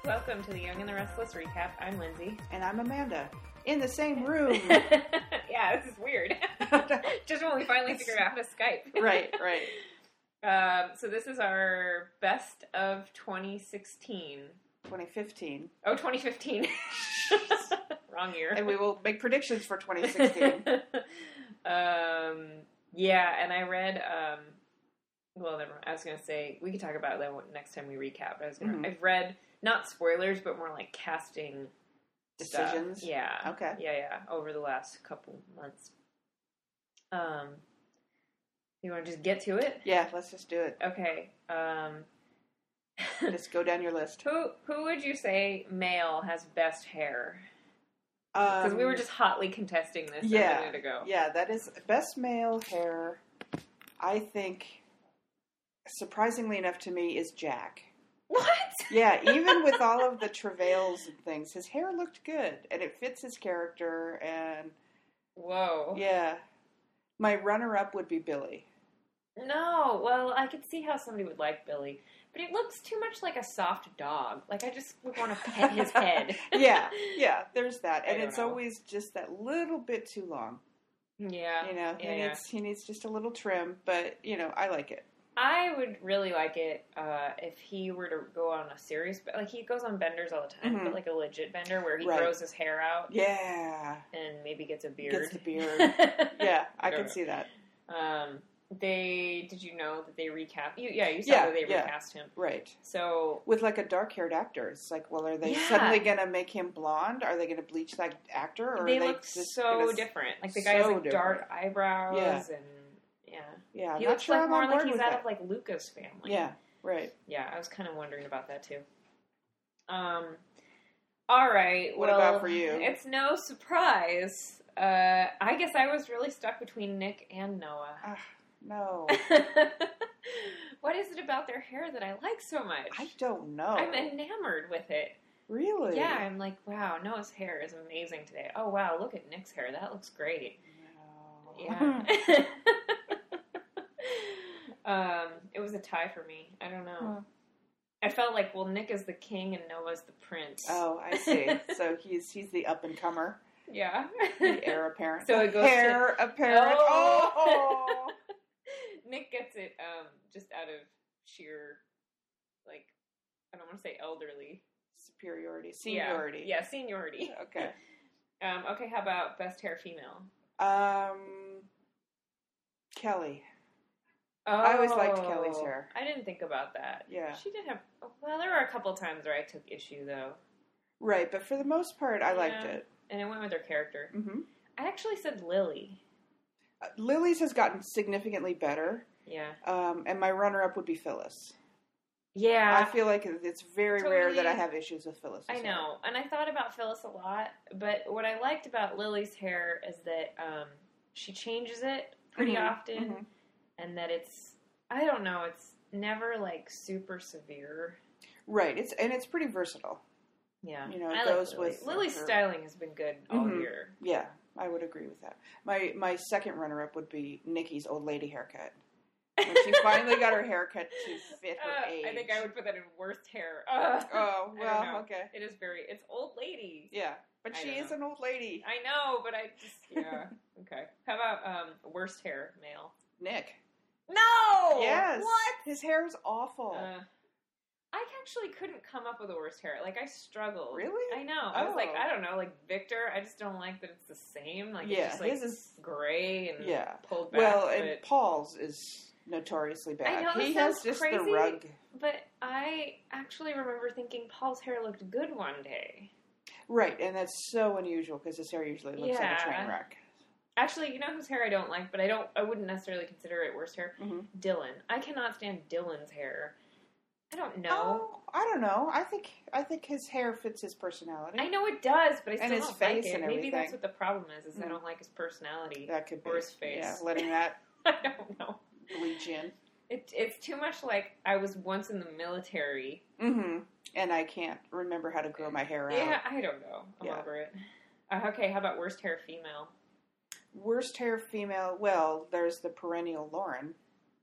Welcome to the Young and the Restless recap. I'm Lindsay. And I'm Amanda. In the same room. Yeah, this is weird. Just when we finally figured out how to Skype. Right. So this is our best of 2016. 2015. Oh, 2015. Wrong year. And we will make predictions for 2016. Yeah, and I read, well, never mind. I was going to say, we could talk about that next time we recap. I've read, not spoilers, but more like casting Decisions? Stuff. Yeah. Okay. Yeah, over the last couple months. You want to just get to it? Yeah, let's just do it. Okay. Just go down your list. Who would you say male has best hair? Because we were just hotly contesting this a minute ago. Yeah, that is best male hair, I think, surprisingly enough to me, is Jack. What? Yeah, even with all of the travails and things, his hair looked good, and it fits his character, and... Whoa. Yeah. My runner-up would be Billy. No, well, I could see how somebody would like Billy, but he looks too much like a soft dog. Like, I just would want to pet his head. Yeah, there's that. And it's know. always just that little bit too long. Yeah. You know, he needs just a little trim, but, I like it. I would really like it if he were to go on a serious... Like, he goes on benders all the time, but like a legit bender where he grows his hair out. Yeah. And maybe gets a beard. Gets the beard. Yeah, I can see that. Did you know that they recast... You saw that they recast him. Right. So... With, like, a dark-haired actor. It's like, well, are they suddenly going to make him blonde? Are they going to bleach that actor? Or they are they look so different. Like, the guy has, like, dark eyebrows and... Yeah, he looks like more like he's out of like Luca's family. Yeah, right. Yeah, I was kind of wondering about that too. All right. What about for you? It's no surprise. I guess I was really stuck between Nick and Noah. No. What is it about their hair that I like so much? I don't know. I'm enamored with it. Really? Yeah, I'm like, wow, Noah's hair is amazing today. Oh, wow, look at Nick's hair. That looks great. No. Yeah. It was a tie for me. I don't know. Huh. I felt like, well, Nick is the king and Noah's the prince. Oh, I see. So he's the up and comer. Yeah. The heir apparent. So it goes heir apparent. Oh. Nick gets it just out of sheer, like, I don't want to say elderly. Seniority. Yeah, seniority. Okay. Okay, how about best hair female? Kelly. Oh, I always liked Kelly's hair. I didn't think about that. Yeah. She did have... Well, there were a couple times where I took issue, though. Right, but for the most part, I liked it. And it went with her character. Mm-hmm. I actually said Lily. Lily's has gotten significantly better. Yeah. And my runner-up would be Phyllis. Yeah. I feel like it's very rare that I have issues with Phyllis. I know. And I thought about Phyllis a lot. But what I liked about Lily's hair is that she changes it pretty often. Mm-hmm. And that it's, I don't know, it's never, like, super severe. Right. It's pretty versatile. Yeah. It goes with... Lily's styling has been good all year. Yeah, I would agree with that. My second runner-up would be Nikki's old lady haircut. When she finally got her haircut to fit her age. I think I would put that in worst hair. Oh, well, okay. It is it's old lady. Yeah, but she is an old lady. I know, but I just, yeah. Okay. How about worst hair male? Nick. No! Yes. What? His hair is awful. I actually couldn't come up with a worst hair. Like, I struggled. Really? I know. I was like, I don't know, like, Victor, I just don't like that it's the same. Like, it's just, like, his is gray and pulled back. Well, and Paul's is notoriously bad. I know, he has just crazy, the rug. But I actually remember thinking Paul's hair looked good one day. Right, and that's so unusual because his hair usually looks like a train wreck. Actually, you know whose hair I don't like, but I wouldn't necessarily consider it worst hair? Mm-hmm. Dylan. I cannot stand Dylan's hair. I don't know. Oh, I don't know. I think his hair fits his personality. I know it does, but I still don't like face it. And Maybe everything. that's what the problem is I don't like his personality. That could be. Or his face. Yeah, letting that I don't know. bleach in. It's too much like I was once in the military. Mm-hmm. And I can't remember how to grow my hair out. Yeah, I don't know. I'm over it. Okay, how about worst hair female? Worst hair female, well, there's the perennial Lauren.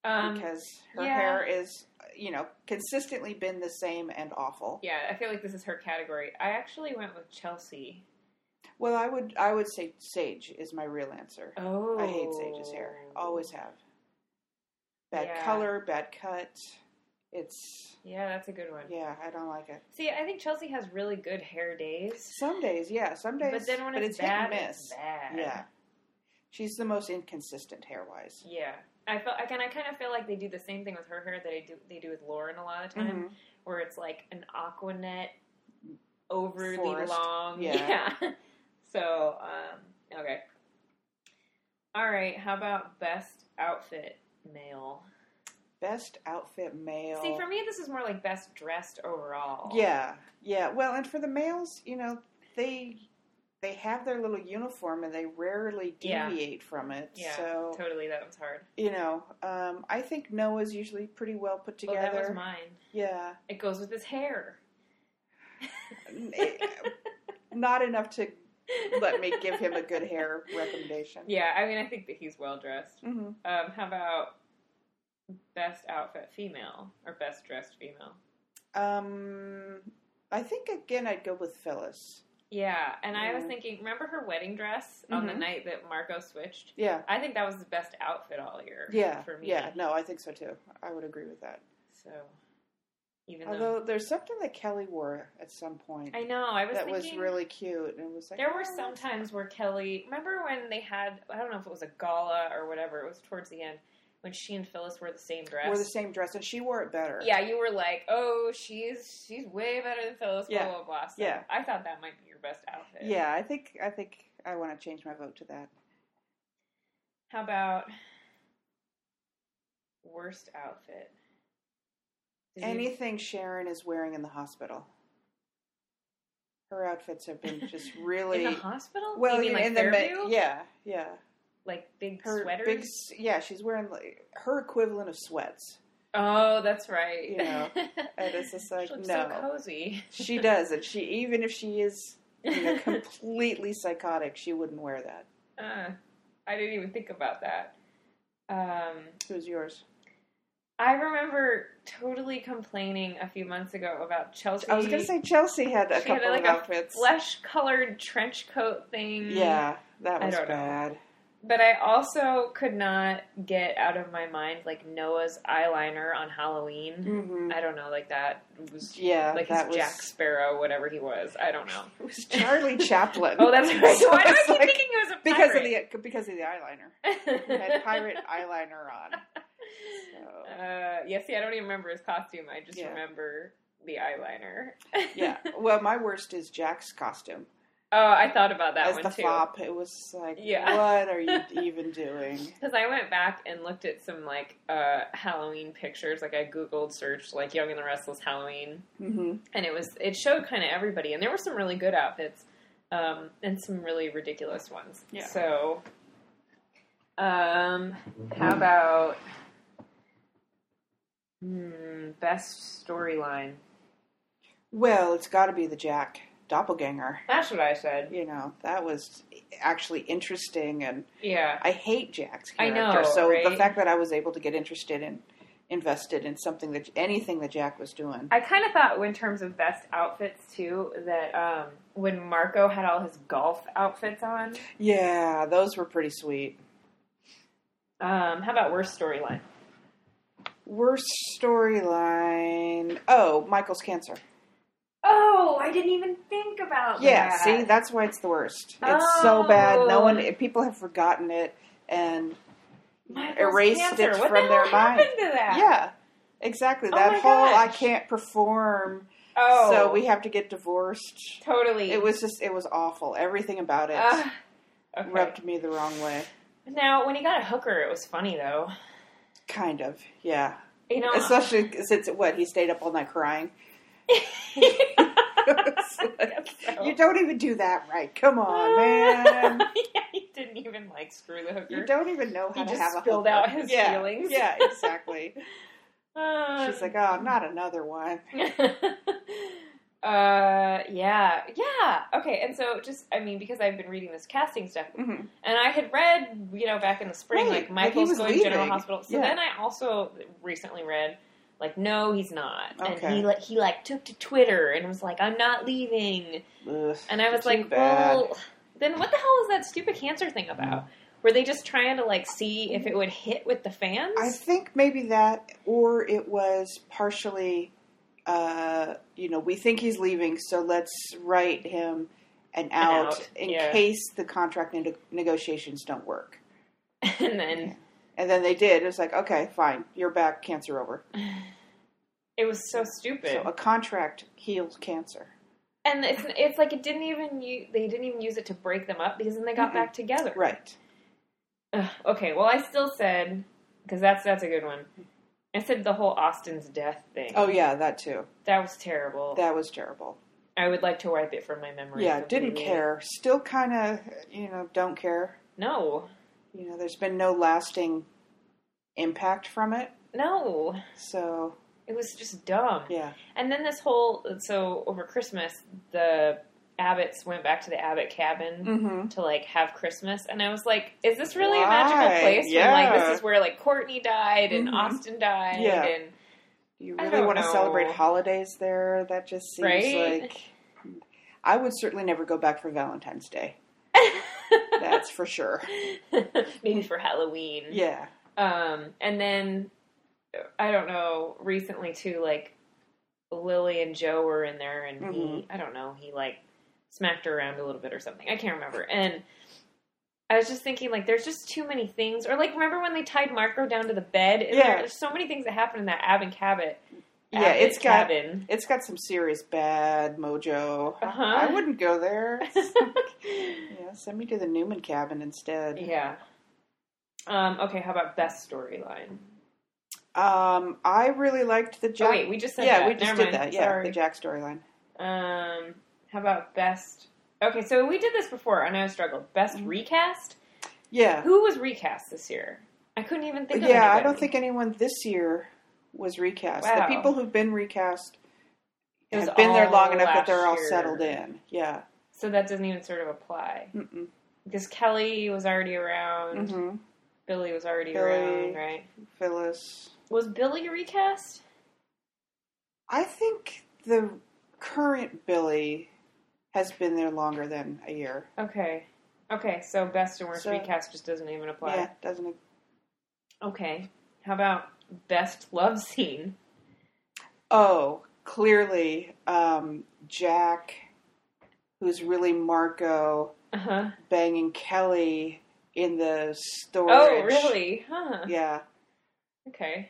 because her hair is, consistently been the same and awful. Yeah, I feel like this is her category. I actually went with Chelsea. Well, I would say Sage is my real answer. Oh. I hate Sage's hair. Always have. Bad color, bad cut. Yeah, that's a good one. Yeah, I don't like it. See, I think Chelsea has really good hair days. Some days, yeah. Some days. But then when it's bad, it's bad. Yeah. She's the most inconsistent hair-wise. Yeah. I kind of feel like they do the same thing with her hair that they do with Lauren a lot of the time, where it's like an Aquanet overly long. Yeah. So, okay. All right, how about best outfit male? Best outfit male. See, for me, this is more like best dressed overall. Yeah. Well, and for the males, they have their little uniform and they rarely deviate from it. Yeah, so, totally. That was hard. I think Noah's usually pretty well put together. Well, that was mine. Yeah. It goes with his hair. Not enough to let me give him a good hair recommendation. Yeah, I mean, I think that he's well dressed. Mm-hmm. How about best outfit female or best dressed female? I think again I'd go with Phyllis. Yeah, and I was thinking, remember her wedding dress on the night that Marco switched? Yeah. I think that was the best outfit all year. Yeah. For me. Yeah, no, I think so too. I would agree with that. So, although there's something that Kelly wore at some point. I know, I was that thinking. That was really cute. And it was like, there were some times where Kelly, remember when they had, I don't know if it was a gala or whatever, it was towards the end, when she and Phyllis wore the same dress. Wore the same dress, and she wore it better. Yeah, you were like, oh, she's way better than Phyllis, blah, blah, blah. So yeah. I thought that might be your best outfit. Yeah, I think I want to change my vote to that. How about worst outfit? Anything Sharon is wearing in the hospital. Her outfits have been just really... In the hospital? Well, you mean like in Fairview? Yeah. Like big sweaters? She's wearing her equivalent of sweats. Oh, that's right. And it's just like, she looks no. so cozy. She does, and even if she is completely psychotic, she wouldn't wear that. I didn't even think about that. Who's yours? I remember totally complaining a few months ago about Chelsea. I was going to say Chelsea had a couple of outfits. A flesh-colored trench coat thing. Yeah, that was bad. Know. But I also could not get out of my mind, like, Noah's eyeliner on Halloween. Mm-hmm. I don't know, like, that was... Yeah, like that his Jack Sparrow, whatever he was. I don't know. It was Charlie Chaplin. Oh, that's right. So why do I keep thinking it was a pirate? Because of the eyeliner. He had pirate eyeliner on. So. See, I don't even remember his costume. I just remember the eyeliner. Yeah. Well, my worst is Jack's costume. Oh, I thought about that one, too. As the fop, it was like, what are you even doing? Because I went back and looked at some, like, Halloween pictures. Like, I Googled, searched, like, Young and the Restless Halloween. Mm-hmm. And it showed kind of everybody. And there were some really good outfits. And some really ridiculous ones. Yeah. So, how about best storyline? Well, it's got to be the Jack doppelganger. That's what I said. That was actually interesting, and I hate Jack's character. I know, so right? The fact that I was able to get invested in anything that Jack was doing. I kind of thought, in terms of best outfits too, that when Marco had all his golf outfits on, yeah, those were pretty sweet. How about worst storyline? Worst storyline. Oh, Michael's cancer. Oh, I didn't even think about that. Yeah, see, that's why it's the worst. It's so bad. People have forgotten it and erased it from their mind. What happened to that? Yeah, exactly. That whole I can't perform, so we have to get divorced. Totally. It was awful. Everything about it rubbed me the wrong way. Now, when he got a hooker, it was funny, though. Kind of, yeah. Especially since, he stayed up all night crying. You don't even do that right. Come on, man. Yeah, he didn't even screw the hooker. You don't even know how to have a hooker. He just spilled out his feelings. Yeah, exactly. She's like, oh, not another one. Yeah. Okay, and so because I've been reading this casting stuff, and I had read, back in the spring, like Michael's going to General Hospital. So then I also recently read, like, no, he's not, and he took to Twitter and was like, I'm not leaving, and I was like, well, then what the hell is that stupid cancer thing about? Were they just trying to, like, see if it would hit with the fans? I think maybe that, or it was partially, we think he's leaving, so let's write him an out in case the contract negotiations don't work. And then they did. It was like, okay, fine, you're back, cancer over. It was so stupid. So a contract heals cancer. And it's like they didn't even use it to break them up, because then they got back together. Right. Okay, well, I still said, because that's a good one. I said the whole Austin's death thing. Oh, yeah, that too. That was terrible. That was terrible. I would like to wipe it from my memory. Yeah, didn't care. Still kind of, don't care. No. There's been no lasting impact from it. No. So. It was just dumb. Yeah. And then over Christmas, the Abbotts went back to the Abbott cabin to, like, have Christmas. And I was like, is this really a magical place? Yeah. When, like, this is where, like, Courtney died and Austin died. Yeah. And do you really want to celebrate holidays there? That just seems like... I would certainly never go back for Valentine's Day. That's for sure. Maybe for Halloween. Yeah. And then, I don't know, recently, too, like, Lily and Joe were in there, and he, like, smacked her around a little bit or something. I can't remember. And I was just thinking, like, there's just too many things. Or, like, remember when they tied Marco down to the bed? There's so many things that happen in that Abbott cabin. Yeah, it's got some serious bad mojo. I wouldn't go there. Send me to the Newman cabin instead. Yeah. Okay, how about best storyline? I really liked the Jack. Oh, wait, we just said that. Yeah, we just did that. Yeah, the Jack storyline. How about best... Okay, so we did this before, and I struggled. Best recast? Yeah. Who was recast this year? I couldn't even think of anybody. I don't think anyone this year was recast. Wow. The people who've been recast have been there long enough that they're all settled in. Yeah. So that doesn't even sort of apply. Mm-mm. Because Kelly was already around. Mm-hmm. Billy was already around, right? Phyllis. Was Billy recast? I think the current Billy has been there longer than a year. Okay, so best and worst recast just doesn't even apply. Yeah, doesn't. Okay, how about best love scene? Oh, clearly, Jack, who's really Marco, banging Kelly in the storage. Oh, really? Huh. Yeah. Okay.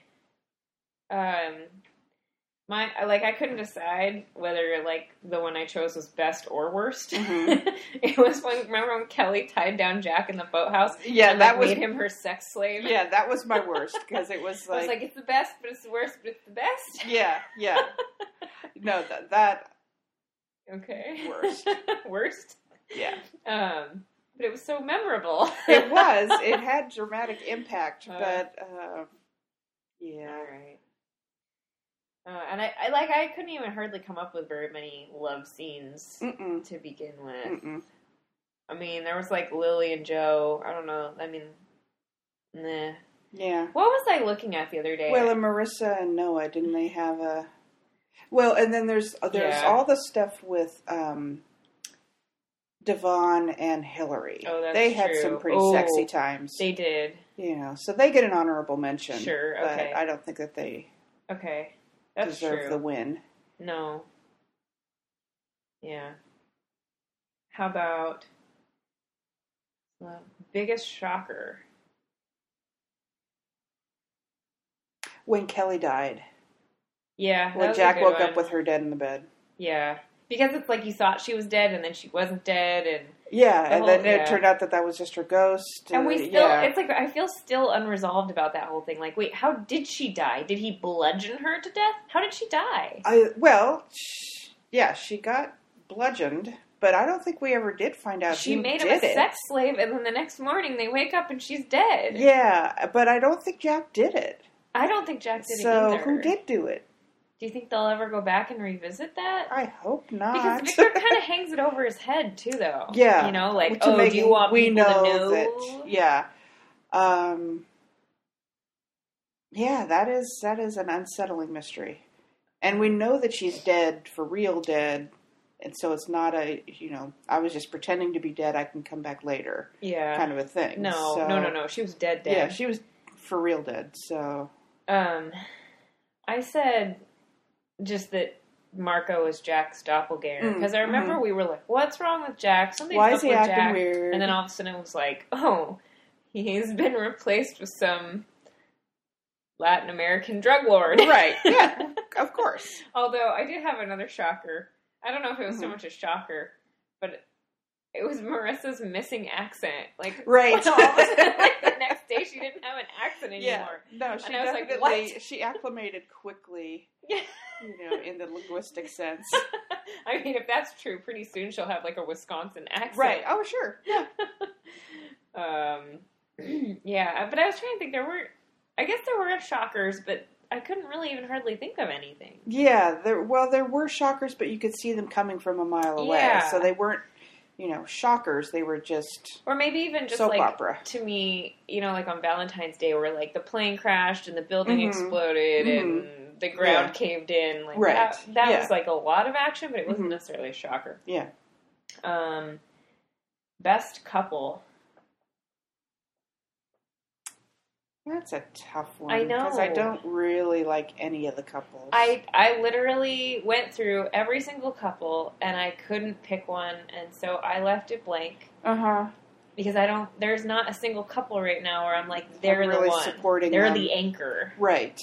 I couldn't decide whether, like, the one I chose was best or worst. Mm-hmm. It was remember when Kelly tied down Jack in the boathouse? Yeah, and, like, made him her sex slave? Yeah, that was my worst, because it was like... I was like, it's the best, but it's the worst, but it's the best? Yeah. No, that... Okay. Worst. Worst? Yeah. But it was so memorable. It was. It had dramatic impact, but, yeah. All right. And I couldn't even hardly come up with very many love scenes to begin with. I mean, there was, like, Lily and Joe. I don't know. I mean, nah. Yeah. What was I looking at the other day? Well, and Marissa and Noah, didn't they have a... Well, and then there's all the stuff with Devon and Hillary. Oh, that's They had true. some pretty sexy times. They did. So they get an honorable mention. Sure, okay. But I don't think that they That's deserve true. the win. No. Yeah. How about biggest shocker? When Kelly died. Yeah. When Jack woke up with her dead in the bed. Yeah. Because it's like you thought she was dead and then she wasn't dead and... Yeah, then it turned out that was just her ghost. And we still... Yeah. It's like, I feel still unresolved about that whole thing. Like, wait, how did she die? Did he bludgeon her to death? How did she die? She got bludgeoned, but I don't think we ever did find out She made him a sex slave, and then the next morning they wake up and she's dead. Yeah, but I don't think Jack did it. I don't think Jack did it either. So, who did do it? Do you think they'll ever go back and revisit that? I hope not. Because Victor kind of hangs it over his head, too, though. Yeah. You know, like, do you want people to know? That, yeah. Yeah, that is an unsettling mystery. And we know that she's dead, for real dead. And so it's not I was just pretending to be dead, I can come back later. Yeah. Kind of a thing. No. She was dead. Yeah, she was for real dead, so. I said just that Marco is Jack's doppelganger. Because I remember we were like, what's wrong with Jack? Something's Why up is he with acting Jack. weird? And then all of a sudden it was like, oh, he's been replaced with some Latin American drug lord. Right, yeah, of course. Although I did have another shocker. I don't know if it was so much a shocker, but it was Marissa's missing accent. Like, right. All of a sudden, like, the next day she didn't have an accent anymore. Yeah. No, she definitely, like, she acclimated quickly, in the linguistic sense. I mean, if that's true, pretty soon she'll have, like, a Wisconsin accent. Right. Oh, sure. Yeah. Yeah, but I was trying to think, there were shockers, but I couldn't really even hardly think of anything. Yeah, there were shockers, but you could see them coming from a mile away. Yeah. So they weren't, shockers. They were just or maybe even just soap like opera. To me, like on Valentine's Day, where like the plane crashed and the building exploded and the ground caved in. Like that was like a lot of action, but it wasn't necessarily a shocker. Yeah. Best couple. That's a tough one. I know. Because I don't really like any of the couples. I literally went through every single couple, and I couldn't pick one, and so I left it blank. Uh-huh. Because there's not a single couple right now where I'm like, they're really the one. Supporting they're them. the anchor. Right.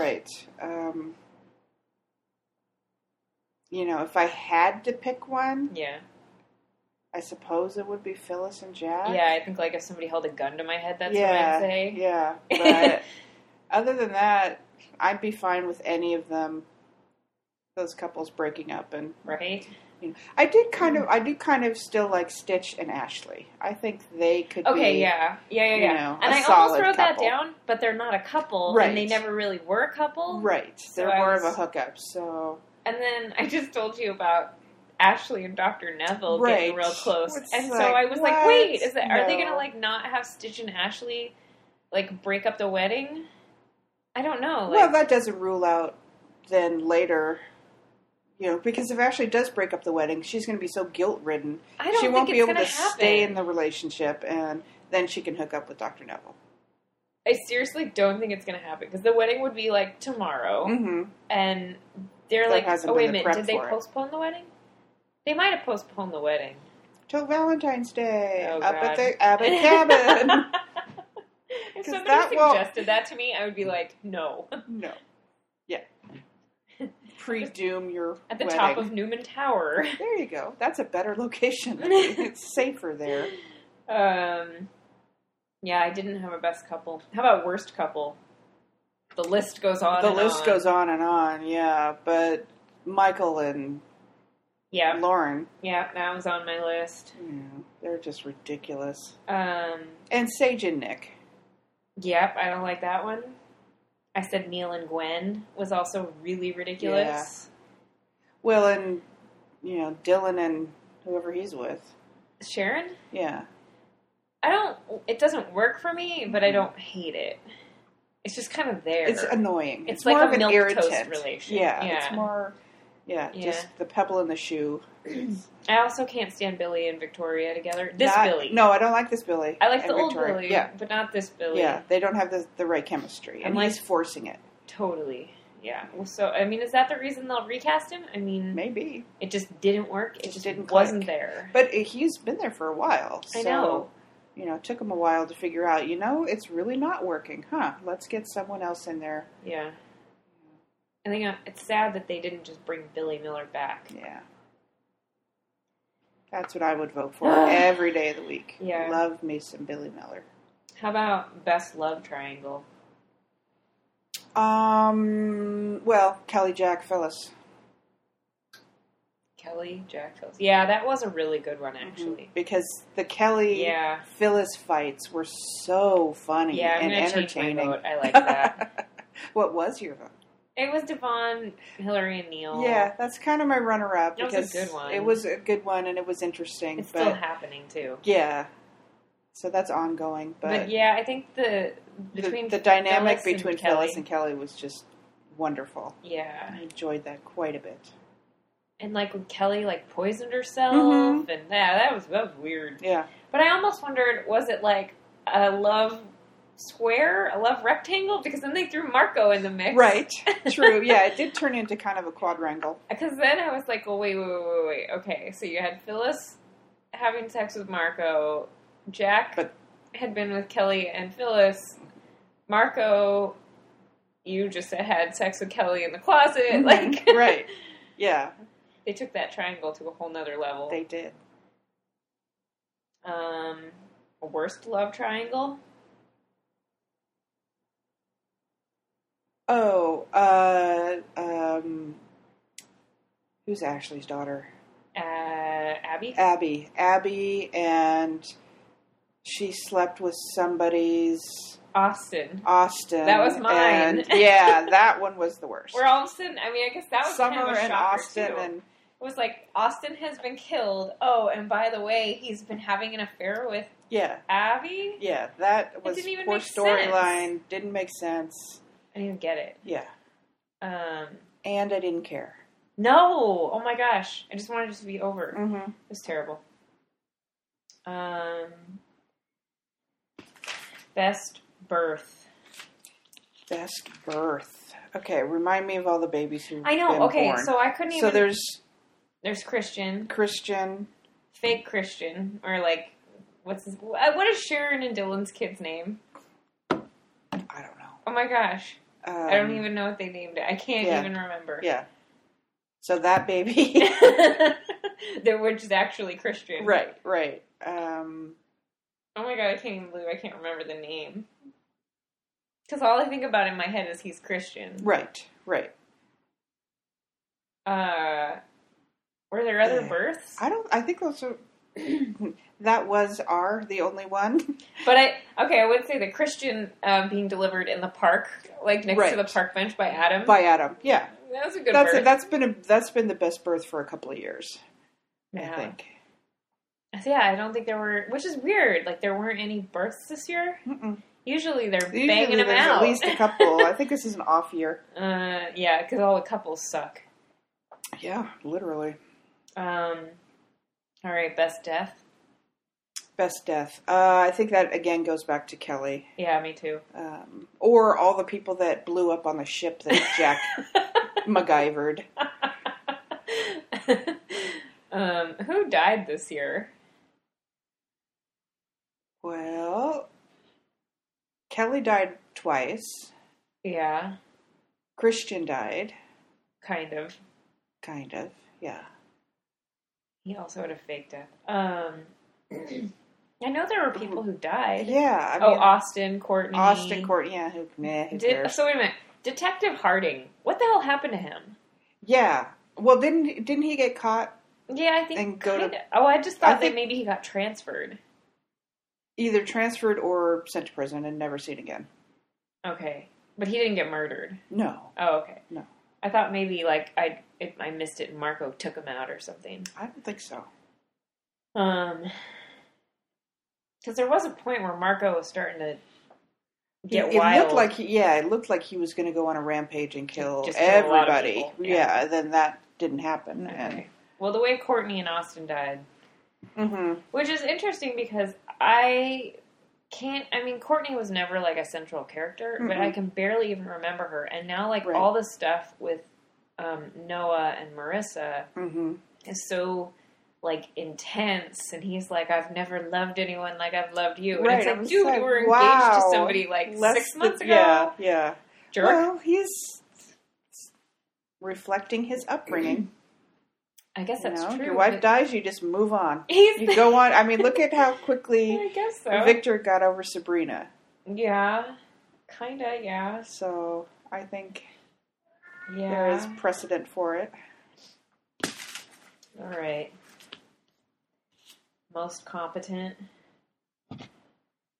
If I had to pick one... Yeah. I suppose it would be Phyllis and Jack. Yeah, I think like if somebody held a gun to my head, that's what I'd say. Yeah, but other than that, I'd be fine with any of them. Those couples breaking up and right. I do kind of still like Stitch and Ashley. I think they could. Okay, be, yeah. And I almost wrote couple. that down, but they're not a couple, right? And they never really were a couple, right? So they're more of a hookup. So. And then I just told you about Ashley and Dr. Neville getting real close. And so I was like, wait, are they going to like not have Stitch and Ashley like break up the wedding? I don't know. Well, that doesn't rule out then later, because if Ashley does break up the wedding, she's going to be so guilt-ridden. She won't be able to stay in the relationship, and then she can hook up with Dr. Neville. I seriously don't think it's going to happen, because the wedding would be like tomorrow, and they're like, oh, wait a minute, did they postpone the wedding? They might have postponed the wedding. Till Valentine's Day. Oh, up God. at the Abbott cabin. If somebody suggested that to me, I would be like, no. No. Yeah. Pre-doom your at the wedding. top of Newman Tower. There you go. That's a better location. It's safer there. Yeah, I didn't have a best couple. How about worst couple? The list goes on The list goes on and on, yeah. But Michael and Lauren. Yeah, that was on my list. Yeah, they're just ridiculous. And Sage and Nick. Yep, I don't like that one. I said Neil and Gwen was also really ridiculous. Yeah. Well, and, Dylan and whoever he's with. Sharon? Yeah. It doesn't work for me, but I don't hate it. It's just kind of there. It's annoying. It's more like of a an irritant. milquetoast relation. Yeah, it's more... Yeah, just the pebble in the shoe. I also can't stand Billy and Victoria together. Billy. No, I don't like this Billy. I like the Victoria. old Billy, but not this Billy. Yeah, they don't have the right chemistry, and he's forcing it. Totally. Yeah. Well, so, I mean, is that the reason they'll recast him? I mean... Maybe. It just didn't work. It just didn't wasn't there. But he's been there for a while. So, I know. It took him a while to figure out, it's really not working. Let's get someone else in there. Yeah. I think it's sad that they didn't just bring Billy Miller back. Yeah. That's what I would vote for every day of the week. Yeah. Love me some Billy Miller. How about best love triangle? Well, Kelly, Jack, Phyllis. Kelly, Jack, Phyllis. Yeah, that was a really good one, actually. Because the Kelly, Phyllis fights were so funny and entertaining. Change my vote. I like that. What was your vote? It was Devon, Hillary, and Neil. Yeah, that's kind of my runner-up. It was a good one. It was a good one, and it was interesting. It's still happening, too. Yeah. So that's ongoing. But yeah, I think the dynamic between Phyllis and Kelly was just wonderful. Yeah. I enjoyed that quite a bit. And, like, when Kelly, like, poisoned herself, and that was weird. Yeah. But I almost wondered, was it, like, a love square, a love rectangle? Because then they threw Marco in the mix. Right. True. Yeah, it did turn into kind of a quadrangle. Because then I was like, well, wait. Okay, so you had Phyllis having sex with Marco. Jack had been with Kelly and Phyllis. Marco, you just had sex with Kelly in the closet. Like, right. Yeah. They took that triangle to a whole nother level. They did. A worst love triangle? Oh, who's Ashley's daughter? Abby? Abby, and she slept with somebody's... Austin. That was mine. And, yeah, that one was the worst. We're all of a sudden, I mean, I guess that was Summer kind of a and shocker, Austin too. and... It was like, Austin has been killed. Oh, and by the way, he's been having an affair with Abby? Yeah, that was poor storyline. Didn't make sense. I didn't even get it. Yeah. And I didn't care. No! Oh my gosh. I just wanted it to be over. Mm-hmm. It was terrible. Best birth. Best birth. Okay, remind me of all the babies who've I know, been okay, born. so I couldn't even... So there's Christian. Fake Christian. Or like, what is Sharon and Dylan's kid's name? I don't know. Oh my gosh. I don't even know what they named it. I can't even remember. Yeah. So that baby... Which is actually Christian. Right. Oh my god, I can't even believe I can't remember the name. Because all I think about in my head is he's Christian. Right. Were there other births? I think those are... That was the only one. But I would say the Christian being delivered in the park, like next to the park bench by Adam. Yeah. That was a good birth. That's been the best birth for a couple of years, I think. So yeah, I don't think there were, which is weird. Like there weren't any births this year. Mm-mm. Usually they're banging them out. At least a couple. I think this is an off year. Yeah, because all the couples suck. Yeah, literally. All right, best death. Best death. I think that again goes back to Kelly. Yeah, me too. Or all the people that blew up on the ship that Jack MacGyvered. Who died this year? Well, Kelly died twice. Yeah. Christian died. Kind of, yeah. He also had a fake death. I know there were people who died. Yeah. Austin, Courtney. Yeah. Who cares? So wait a minute. Detective Harding. What the hell happened to him? Yeah. Well, didn't he get caught? Yeah, I think. I just thought that maybe he got transferred. Either transferred or sent to prison and never seen again. Okay, but he didn't get murdered. No. Oh, okay. No. I thought maybe like I missed it and Marco took him out or something. I don't think so. Because there was a point where Marco was starting to get wild. It looked like he was going to go on a rampage and kill everybody. Yeah, then that didn't happen. Okay. And well, the way Courtney and Austin died, which is interesting because Courtney was never like a central character, but I can barely even remember her. And now, all the stuff with Noah and Marissa is so intense, and he's like, "I've never loved anyone like I've loved you." And it's like, dude, you were engaged to somebody 6 months ago. Yeah. Jerk. Well, he's reflecting his upbringing. I guess that's true. Your wife dies, you just move on. You go on. I mean, look at how quickly I guess so. Victor got over Sabrina. Yeah. Kinda, yeah. So, I think there is precedent for it. All right. Most competent?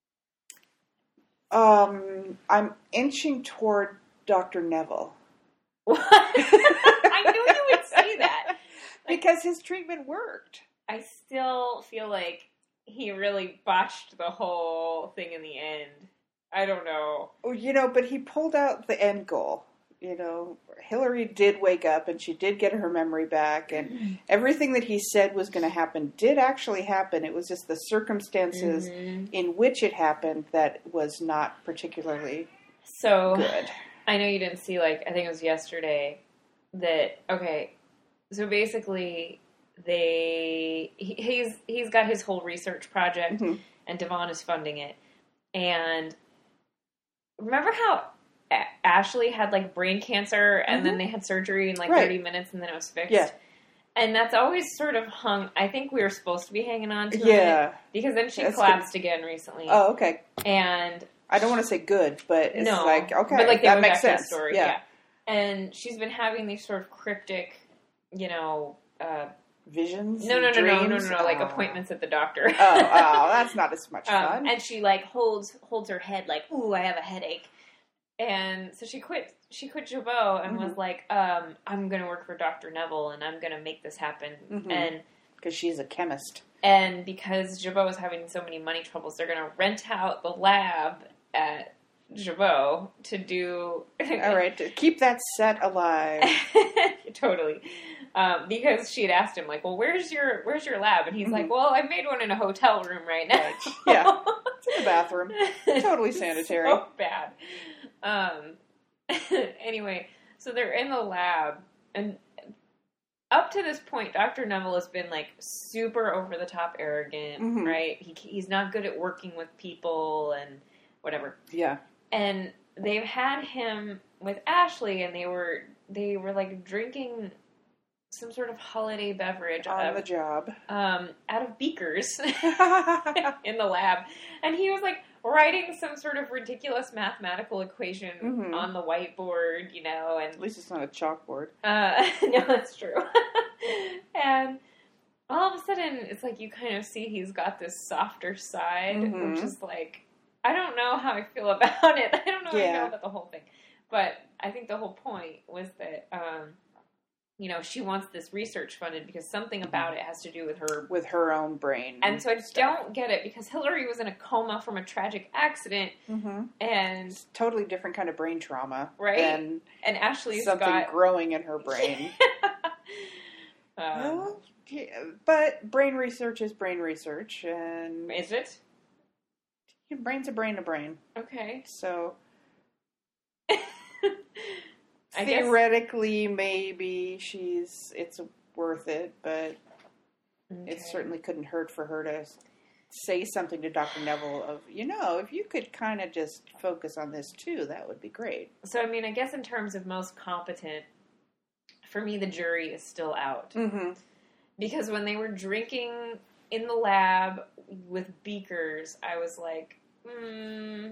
I'm inching toward Dr. Neville. I knew you would say that. Because his treatment worked. I still feel like he really botched the whole thing in the end. I don't know. But he pulled out the end goal. Hillary did wake up and she did get her memory back, and everything that he said was going to happen did actually happen. It was just the circumstances in which it happened that was not particularly good. I know you didn't see, I think it was yesterday, that, so basically he's got his whole research project, and Devon is funding it. And remember how Ashley had brain cancer, and then they had surgery in 30 minutes, and then it was fixed. Yeah. And that's always sort of hung. I think we were supposed to be hanging on to it, because then she collapsed again recently. Oh, okay. And I don't want to say good, but it's okay, but they that makes sense. To the story, yeah. And she's been having these sort of cryptic, visions. No, appointments at the doctor. That's not as much fun. And she holds her head ooh, I have a headache. And so she quit Jabot and was like, I'm going to work for Dr. Neville and I'm going to make this happen. And because she's a chemist. And because Jabot was having so many money troubles, they're going to rent out the lab at Jabot to do... All right, to keep that set alive. Totally. Because she had asked him, well, where's your lab? And he's like, well, I made one in a hotel room right now. Right. Yeah, it's in the bathroom. Totally sanitary. So bad. Anyway, so they're in the lab, and up to this point, Dr. Neville has been super over the top arrogant, right? He's not good at working with people and whatever. Yeah. And they've had him with Ashley, and they were drinking some sort of holiday beverage on the job, out of beakers in the lab, and he was writing some sort of ridiculous mathematical equation on the whiteboard, and at least it's not a chalkboard. No, that's true. And all of a sudden, it's you kind of see he's got this softer side, which is I don't know how I feel about it. I don't know how I feel about the whole thing, but I think the whole point was that. She wants this research funded because something about it has to do with her own brain. And so I don't get it because Hillary was in a coma from a tragic accident, and it's totally different kind of brain trauma, right? And Ashley's something growing in her brain. Well, yeah, but brain research is brain research, and is it? Brain's a brain. Okay, so. Theoretically, maybe it's worth it, but it certainly couldn't hurt for her to say something to Dr. Neville of, if you could kind of just focus on this too, that would be great. So, I guess in terms of most competent, for me, the jury is still out. Because when they were drinking in the lab with beakers, I was like, I don't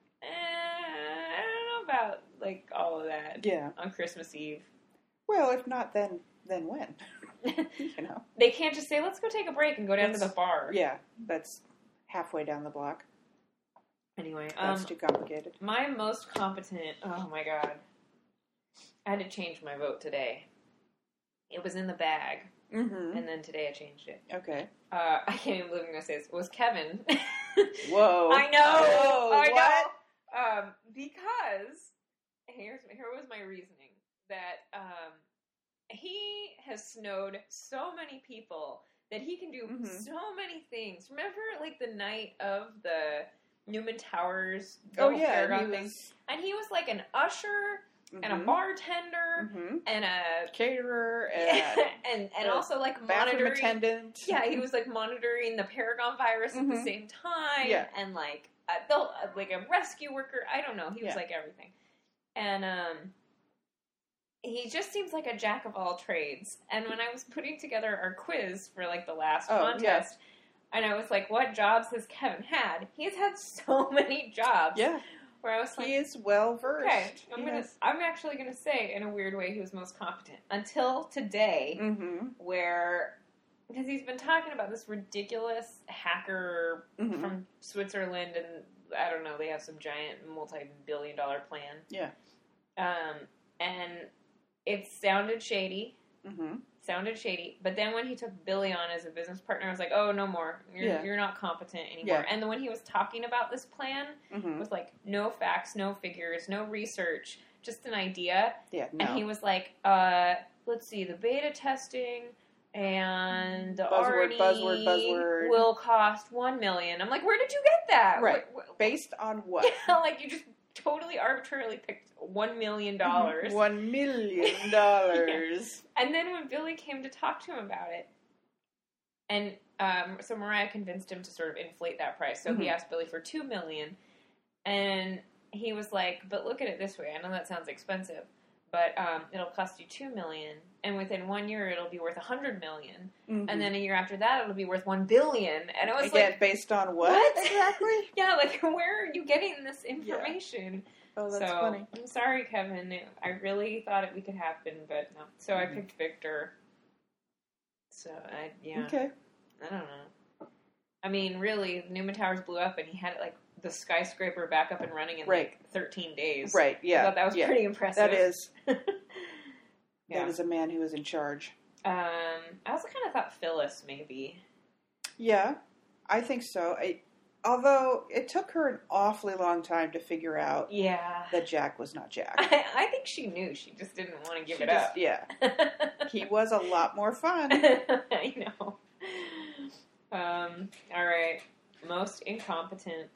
know about all of that. Yeah. On Christmas Eve. Well, if not, then when? They can't just say, let's go take a break and go down to the bar. Yeah, that's halfway down the block. Anyway. That's too complicated. My most competent, oh my god. I had to change my vote today. It was in the bag. And then today I changed it. Okay. I can't even believe I'm going to say this. It was Kevin. Whoa. I know. Oh, I what? know. Because here was my reasoning that he has snowed so many people that he can do so many things. Remember, the night of the Newman Towers Paragon thing? And he was an usher and a bartender and a caterer and also bathroom attendant. Yeah, he was monitoring the Paragon virus at the same time. Yeah. And a rescue worker. I don't know. He was everything. And he just seems like a jack of all trades. And when I was putting together our quiz for the last contest, and I was like, what jobs has Kevin had? He's had so many jobs. Yeah. Where I was like, he is well versed. Okay, I'm actually gonna say in a weird way he was most competent until today, where because he's been talking about this ridiculous hacker from Switzerland, and I don't know, they have some giant multi-billion-dollar plan. Yeah. And it sounded shady. But then when he took Billy on as a business partner, I was like, oh, no more. You're not competent anymore. Yeah. And then when he was talking about this plan, with like no facts, no figures, no research, just an idea. Yeah, no. And he was like, let's see, the beta testing and the buzzword will cost $1 million. I'm like, where did you get that? Right. Based on what? Yeah, like you just totally arbitrarily picked $1 million. $1 million. Yeah. And then when Billy came to talk to him about it, and so Mariah convinced him to sort of inflate that price. So he asked Billy for $2 million, and he was like, "But look at it this way. I know that sounds expensive, but it'll cost you $2 million, and within 1 year it'll be worth $100 million, and then a year after that it'll be worth $1 billion." And it was like, based on what exactly? Yeah, like where are you getting this information? Yeah. Oh, that's funny. I'm sorry, Kevin. I really thought we could happen, but no. So I picked Victor. So Okay. I don't know. I mean, really, Newman Towers blew up, and he had like the skyscraper back up and running in like 13 days. Right. Yeah. I thought that was pretty impressive. That is. That is a man who was in charge. I also kind of thought Phyllis maybe. Yeah, I think so. Although it took her an awfully long time to figure out that Jack was not Jack. I think she knew. She just didn't want to give it up. Yeah. He was a lot more fun. I know. All right. Most incompetent.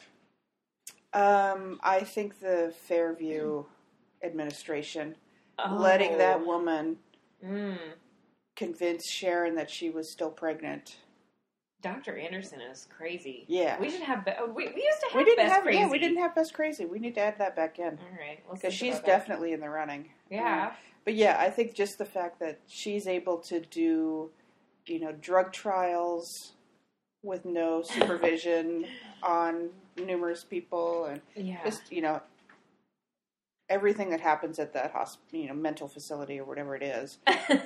I think the Fairview administration letting that woman convince Sharon that she was still pregnant. Dr. Anderson is crazy. Yeah. We should have... we used to have Best Crazy. Yeah, we didn't have Best Crazy. We need to add that back in. All right. Because she's definitely in the running. Yeah. But yeah, I think just the fact that she's able to do, drug trials with no supervision on numerous people and just, everything that happens at that mental facility or whatever it is.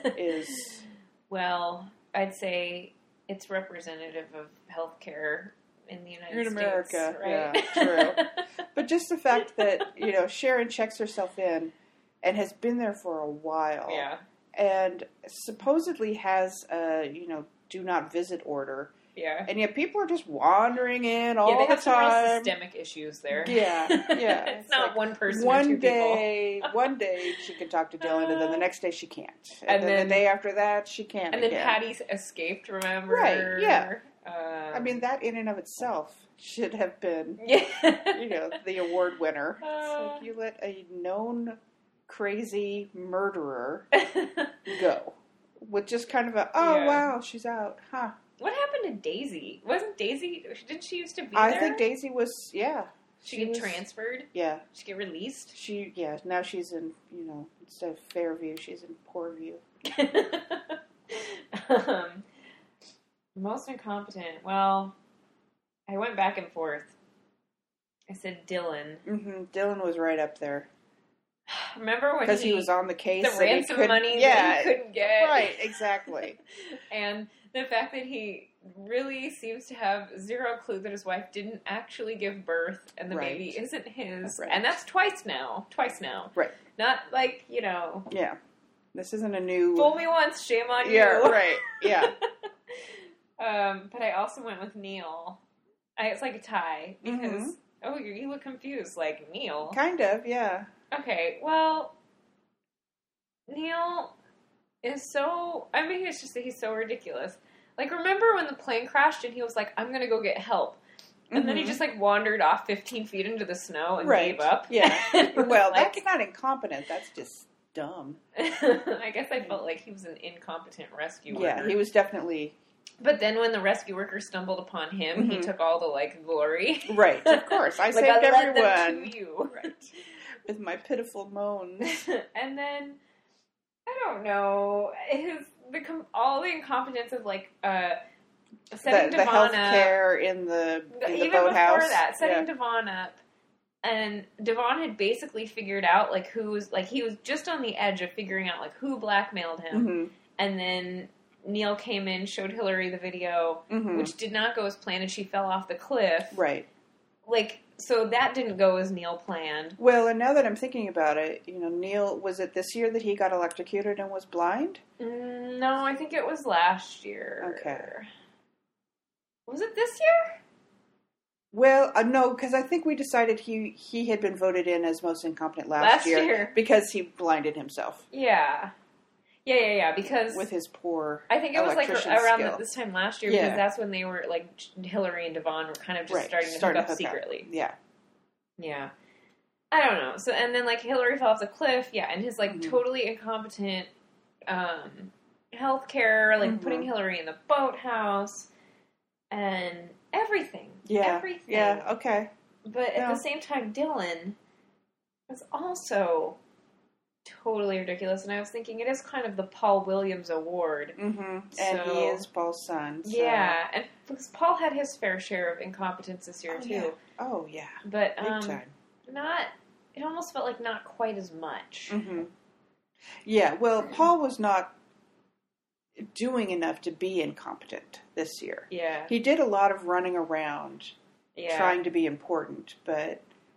Well, I'd say... it's representative of healthcare in the United States. In America, right? Yeah, true. But just the fact that, Sharon checks herself in and has been there for a while. Yeah. And supposedly has a, do not visit order. Yeah. And yet people are just wandering in all the time. Yeah, they have some real systemic issues there. Yeah, yeah. It's not like one person or two people. One day she can talk to Dylan, and then the next day she can't. And then the day after that, she can't And then Patty escaped, remember? Right, yeah. I mean, that in and of itself should have been, the award winner. It's like you let a known crazy murderer go. With just kind of wow, she's out. Huh. What happened to Daisy? Didn't she used to be there? I think Daisy was, She get transferred? Yeah. She get released? Now she's in, instead of Fairview, she's in Poorview. Most incompetent. Well, I went back and forth. I said Dylan. Mm-hmm. Dylan was right up there. Remember when because he was on the case, the ransom money that he couldn't get, right? Exactly. And the fact that he really seems to have zero clue that his wife didn't actually give birth, and the baby isn't his, and that's twice now, right? Not like yeah. This isn't a new. Fool me once, shame on you. Yeah, right. Yeah. But I also went with Neil. It's like a tie because you look confused, like Neil. Kind of, yeah. Okay, well, Neil is so... I mean, it's just that he's so ridiculous. Like, remember when the plane crashed and he was like, I'm going to go get help. And then he just, wandered off 15 feet into the snow and gave up. Yeah. Well, that's not incompetent. That's just dumb. I guess I felt like he was an incompetent rescue worker. Yeah, he was definitely... But then when the rescue worker stumbled upon him, he took all the, glory. Right, of course. I saved everyone. Them to you. Right. With my pitiful moans. And then, I don't know, all the incompetence of, setting the Devon up. healthcare in the boathouse. Even before that, setting Devon up. And Devon had basically figured out, who was, he was just on the edge of figuring out, who blackmailed him. Mm-hmm. And then Neil came in, showed Hillary the video, which did not go as planned, and she fell off the cliff. Right. So that didn't go as Neil planned. Well, and now that I'm thinking about it, Neil, was it this year that he got electrocuted and was blind? No, I think it was last year. Okay. Was it this year? Well, no, because I think we decided he had been voted in as most incompetent last year because he blinded himself. Yeah. Yeah, because... With his poor I think it was like around skill. This time last year, because that's when they were, like, Hillary and Devon were kind of just starting to hook up secretly. Yeah. Yeah. I don't know. So, and then, like, Hillary fell off the cliff, and his, like, totally incompetent healthcare, like, putting Hillary in the boathouse, and everything. Yeah. Everything. Yeah, okay. But at the same time, Dylan was also... totally ridiculous, and I was thinking it is kind of the Paul Williams Award. Mm-hmm. And he is Paul's son. So. Yeah, and because Paul had his fair share of incompetence this year, too. Yeah. Oh, yeah. But, big time. It almost felt like not quite as much. Mm-hmm. Yeah, well, Paul was not doing enough to be incompetent this year. Yeah. He did a lot of running around trying to be important, but...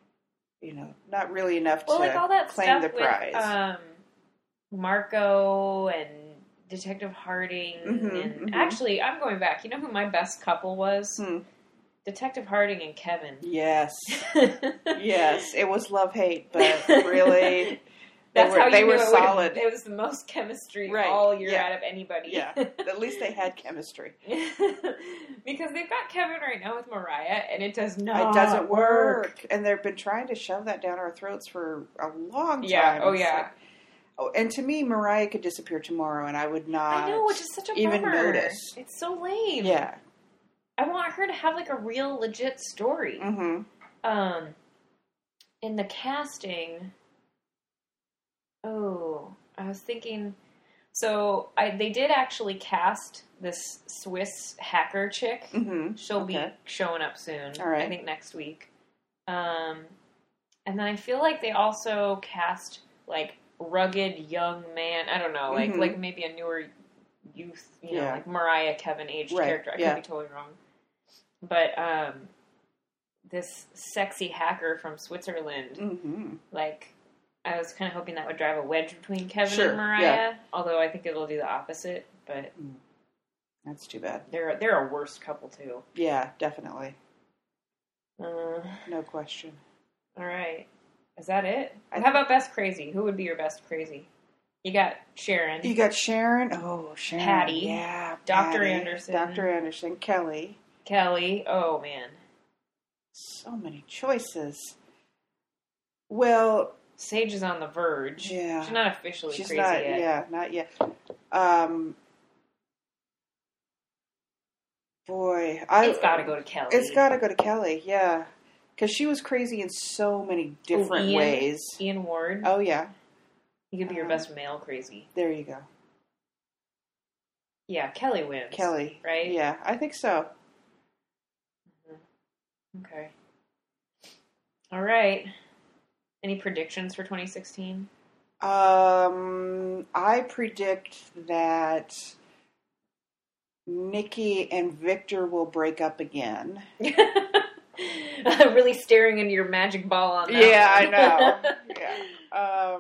not really enough to like all that claim stuff the prize. With, Marco and Detective Harding, and actually, I'm going back. You know who my best couple was? Detective Harding and Kevin. Yes, yes, it was love-hate, but really, they were solid. It was the most chemistry all year out of anybody. Yeah, at least they had chemistry. Because they've got Kevin right now with Mariah, and it doesn't work. And they've been trying to shove that down our throats for a long time. Yeah, yeah. And to me, Mariah could disappear tomorrow, and I would not. I know, which is such a even bummer. Notice. It's so lame. Yeah, I want her to have like a real, legit story. Mm-hmm. In the casting. Oh, I was thinking. So they did actually cast this Swiss hacker chick. Mm-hmm. She'll be showing up soon. All right. I think next week. And then I feel like they also cast like rugged young man. I don't know, like maybe a newer youth, you know, like Mariah Kevin aged character. I could be totally wrong. But this sexy hacker from Switzerland, like. I was kind of hoping that would drive a wedge between Kevin and Mariah, although I think it'll do the opposite. But that's too bad. They're a worse couple too. Yeah, definitely. No question. All right, is that it? How about best crazy? Who would be your best crazy? You got Sharon. Oh, Sharon. Patty. Yeah, Dr. Anderson. Dr. Anderson. Kelly. Oh man, so many choices. Well. Sage is on the verge. Yeah. She's not officially crazy not, yet. Yeah, not yet. Boy. It's got to go to Kelly. It's got to go to Kelly, yeah. Because she was crazy in so many different ways. Ian Ward. Oh, yeah. He could be your best male crazy. There you go. Yeah, Kelly wins. Kelly. Right? Yeah, I think so. Okay. All right. Any predictions for 2016? I predict that Nikki and Victor will break up again. Really staring into your magic ball on that one. I know. Yeah.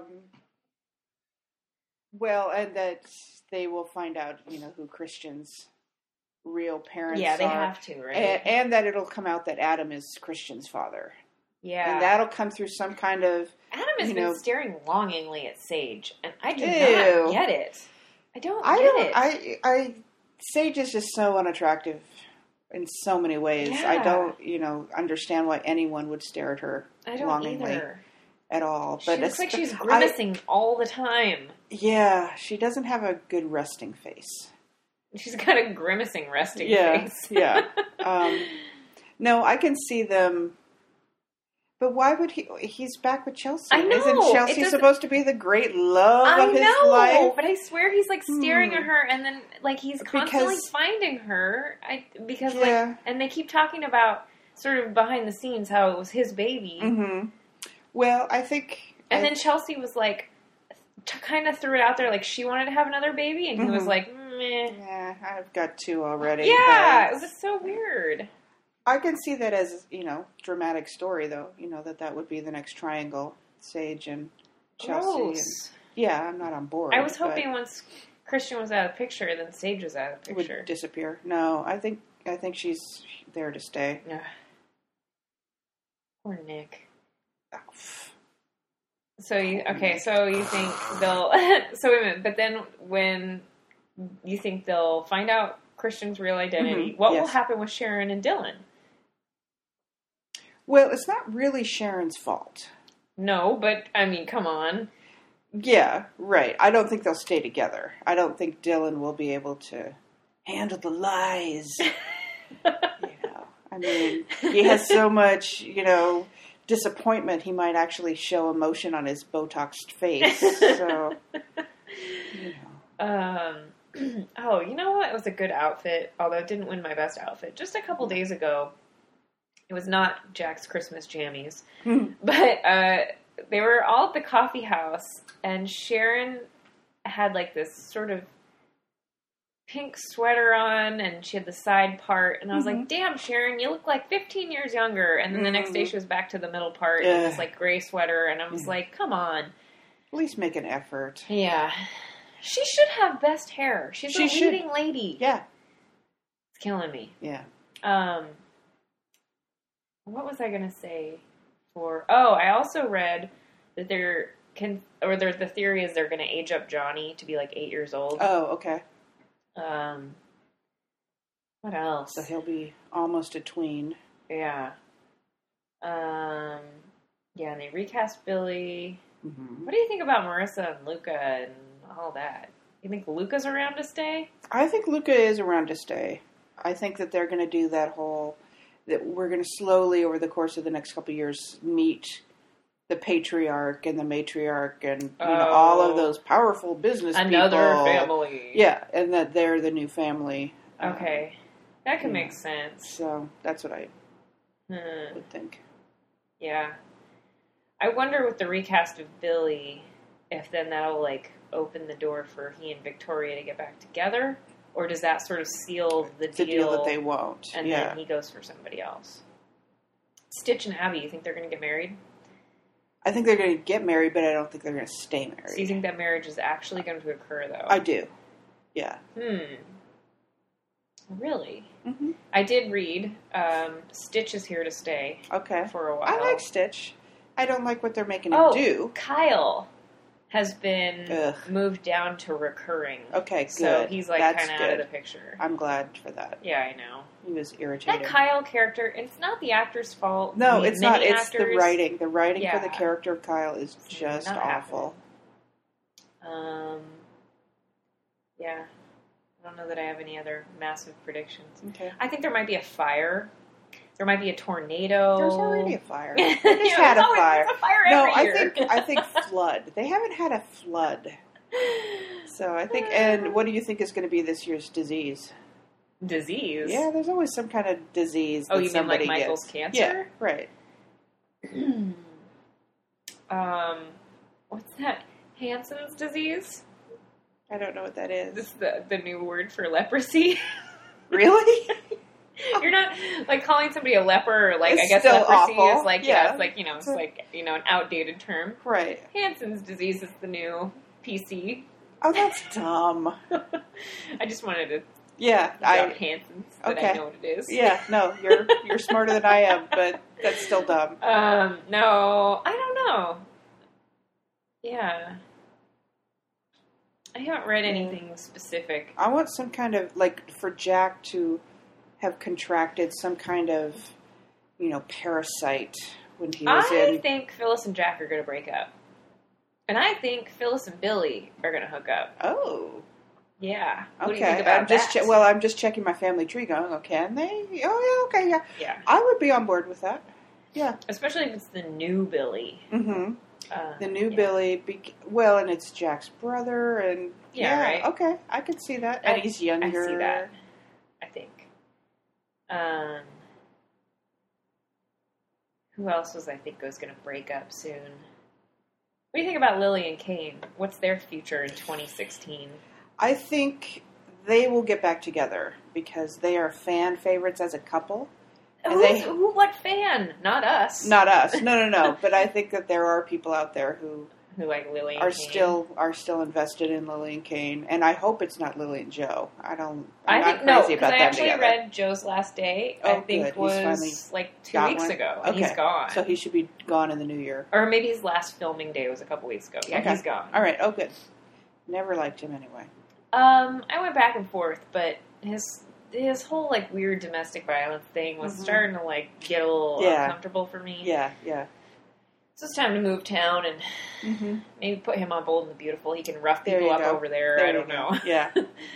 Well, and that they will find out, who Christian's real parents are. Yeah, they have to, right? And that it'll come out that Adam is Christian's father. Yeah. And that'll come through some kind of... Adam has been staring longingly at Sage, and I do not get it. I don't get it. Sage is just so unattractive in so many ways. Yeah. I don't, understand why anyone would stare at her longingly either. At all. But she looks like she's grimacing all the time. Yeah, she doesn't have a good resting face. She's got a grimacing resting face. Yeah. No, I can see them... But why would he... He's back with Chelsea. I know. Isn't Chelsea supposed to be the great love of his life? I know, but I swear he's, staring at her, and then, he's constantly finding her. And they keep talking about, sort of behind the scenes, how it was his baby. Mm-hmm. Well, I think... And then Chelsea was, kind of threw it out there, she wanted to have another baby, and he was like, meh. Yeah, I've got two already. Yeah, it was so weird. I can see that as, dramatic story, though. That would be the next triangle. Sage and Chelsea. Gross. Yeah, I'm not on board. I was hoping once Christian was out of the picture, then Sage was out of the picture. Would disappear. No, I think she's there to stay. Ugh. Poor Nick. Oh. So you think they'll... So wait a minute, but then when you think they'll find out Christian's real identity, what will happen with Sharon and Dylan? Well, it's not really Sharon's fault. No, but, come on. Yeah, right. I don't think they'll stay together. I don't think Dylan will be able to handle the lies. He has so much, disappointment, he might actually show emotion on his Botoxed face. So, Oh, you know what? It was a good outfit, although it didn't win my best outfit. Just a couple days ago, it was not Jack's Christmas jammies, but they were all at the coffee house, and Sharon had like this sort of pink sweater on, and she had the side part, and I was like, damn, Sharon, you look like 15 years younger. And then the next day she was back to the middle part in this like gray sweater, and I was like, come on. At least make an effort. Yeah. She should have best hair. She's a leading lady. Yeah. It's killing me. Yeah. What was I going to say I also read that the theory is they're going to age up Johnny to be like 8 years old. Oh, okay. What else? So he'll be almost a tween. Yeah. And they recast Billy. Mm-hmm. What do you think about Marissa and Luca and all that? You think Luca's around to stay? I think Luca is around to stay. I think that they're going to do that we're going to slowly, over the course of the next couple of years, meet the patriarch and the matriarch and all of those powerful business people. Another family. Yeah, and that they're the new family. Okay. That can make sense. So that's what I would think. Yeah. I wonder with the recast of Billy, if then that'll like open the door for he and Victoria to get back together, or does that sort of seal the deal that they won't, and then he goes for somebody else? Stitch and Abby, you think they're going to get married? I think they're going to get married, but I don't think they're going to stay married. So you think that marriage is actually going to occur, though? I do. Yeah. Really? Mm-hmm. I did read Stitch is here to stay. Okay. For a while. I like Stitch. I don't like what they're making him do. Kyle has been moved down to recurring. Okay, good. So he's like kind of out of the picture. I'm glad for that. Yeah, I know. He was irritating. That Kyle character, it's not the actor's fault. No, it's not. It's the writing. The writing for the character of Kyle is just awful. Yeah. I don't know that I have any other massive predictions. Okay. I think there might be a fire. There might be a tornado. There's already a fire. They just had a fire. A fire every year. I think flood. They haven't had a flood. So I think, and what do you think is going to be this year's disease? Disease? Yeah, there's always some kind of disease. Oh, you mean like Michael's cancer? Yeah, right. What's that? Hansen's disease? I don't know what that is. This is the new word for leprosy. Really? You're not like calling somebody a leper, or like it's I guess still leprosy awful. is like it's like it's like an outdated term. Right. Hansen's disease is the new PC. Oh, that's dumb. I just wanted to Hansen's that I know what it is. Yeah, no, you're smarter than I am, but that's still dumb. No, I don't know. Yeah. I haven't read anything specific. I want some kind of, like, for Jack to have contracted some kind of, parasite when he was I think Phyllis and Jack are going to break up. And I think Phyllis and Billy are going to hook up. Oh. Yeah. What do you think about that? I'm just checking my family tree going, oh, can they? Oh, yeah, okay, yeah. Yeah. I would be on board with that. Yeah. Especially if it's the new Billy. Mm-hmm. The new Billy, and it's Jack's brother, and right. Okay, I could see that. And he's younger. I see that. I think. Who else was going to break up soon? What do you think about Lily and Kane? What's their future in 2016? I think they will get back together because they are fan favorites as a couple. What fan? Not us. Not us. No. But I think that there are people out there who like Lily and are Kane. still invested in Lily and Kane, and I hope it's not Lily and Joe. I'm I not think crazy about I them actually together. read Joe's last day. I think good. Was like 2 weeks ago, and he's gone. So he should be gone in the new year, or maybe his last filming day was a couple weeks ago. Yeah, he's gone. All right. Oh, good. Never liked him anyway. I went back and forth, but his whole like weird domestic violence thing was starting to like get a little uncomfortable for me. Yeah. So it's time to move town and maybe put him on Bold and the Beautiful. He can rough people up over there. I don't know. Yeah.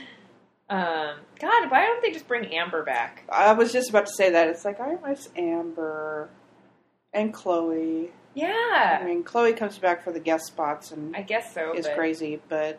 God, why don't they just bring Amber back? I was just about to say that. It's like, I miss Amber and Chloe. Yeah. I mean, Chloe comes back for the guest spots and I guess so. It's crazy, but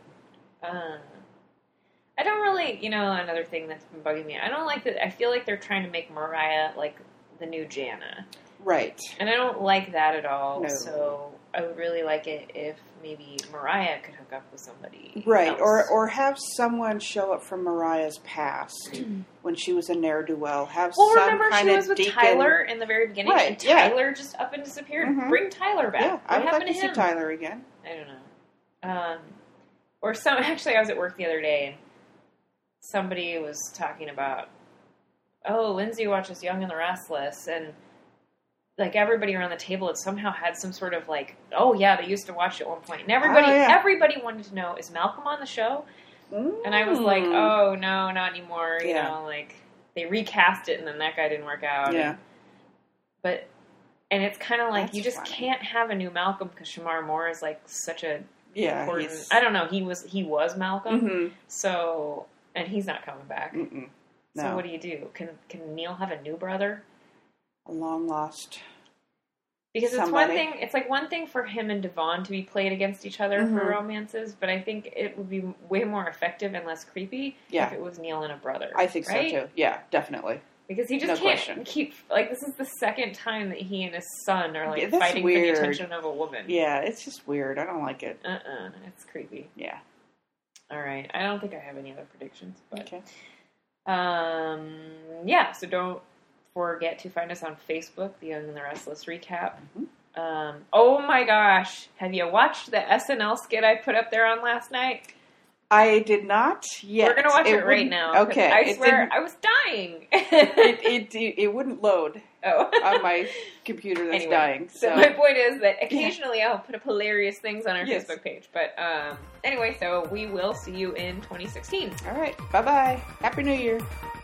I don't really, another thing that's been bugging me. I don't like that. I feel like they're trying to make Mariah like the new Jana. Right. And I don't like that at all. No. So I would really like it if maybe Mariah could hook up with somebody. Right. Else. Or have someone show up from Mariah's past when she was a ne'er-do-well. Remember she was with Tyler in the very beginning, and Tyler just up and disappeared. Mm-hmm. Bring Tyler back. Yeah, I would happened like to see Tyler again. I don't know. Actually, I was at work the other day, and somebody was talking about, Lindsay watches Young and the Restless, and like everybody around the table had somehow had some sort of like, they used to watch it at one point. And everybody wanted to know, is Malcolm on the show? And I was like, no, not anymore. You know, like they recast it and then that guy didn't work out. Yeah. And it's kind of like, that's you just can't have a new Malcolm because Shamar Moore is like such a important, I don't know, he was Malcolm. Mm-hmm. So, and he's not coming back. No. So what do you do? Can Neil have a new brother? A long lost. Because it's one thing for him and Devon to be played against each other for romances, but I think it would be way more effective and less creepy if it was Neil and a brother. I think so too. Yeah, definitely. Because he just can't keep, like, this is the second time that he and his son are like fighting for the attention of a woman. Yeah, it's just weird. I don't like it. It's creepy. Yeah. All right. I don't think I have any other predictions. But, okay. So don't forget to find us on Facebook, The Young and the Restless Recap. Mm-hmm. Oh my gosh. Have you watched the SNL skit I put up there on last night? I did not yet. We're going to watch it right now. Okay. I swear, I was dying. it wouldn't load on my computer that's dying. So my point is that occasionally I'll put up hilarious things on our Facebook page. But anyway, so we will see you in 2016. All right. Bye-bye. Happy New Year.